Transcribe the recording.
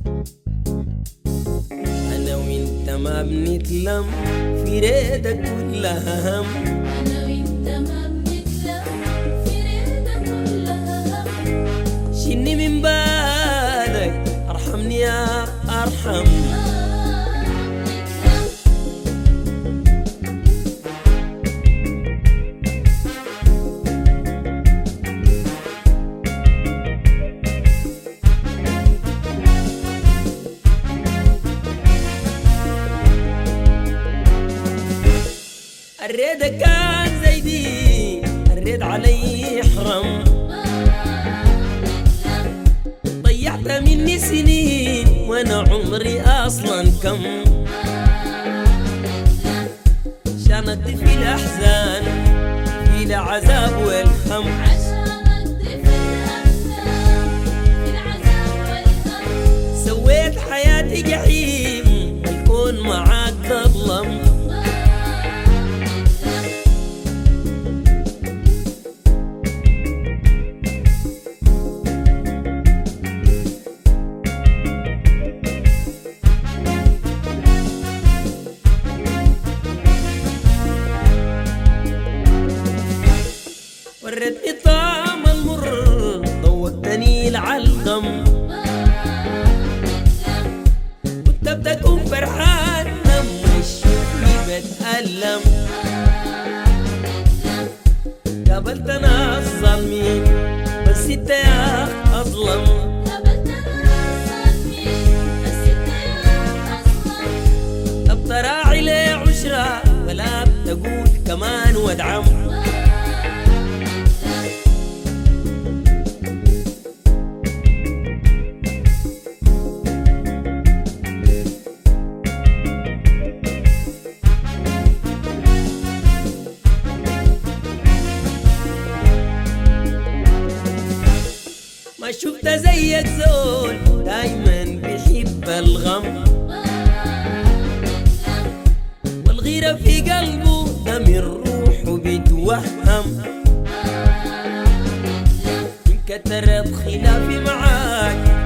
أنا وإنت ما بنتلم في ريدك كلها هم. أنا وإنت ما بنتلم في ريدك كلها هم. شني من بالك أرحمني يا أرحم. الريد كان زي دي، الريد علي حرم. ضيعت مني سنين وانا عمري اصلا كم. شانت في الاحزان في العذاب والهم. سويت حياتي جحيم الكون معاك تظلم. وريتني طعم المر ضوقتني العلقم. كنت بتكون فرحان لما تشوفني بتألم. قابلت ناس ظالمين بس انت يا اظلم. طب تراعي لي عشرة ولا بتقول كمان وادعم. ما شفت زيك زول دايما بيحب الغم. والغيرة في قلبه ده من روحه بيتوهم. من كترت خلافي معاك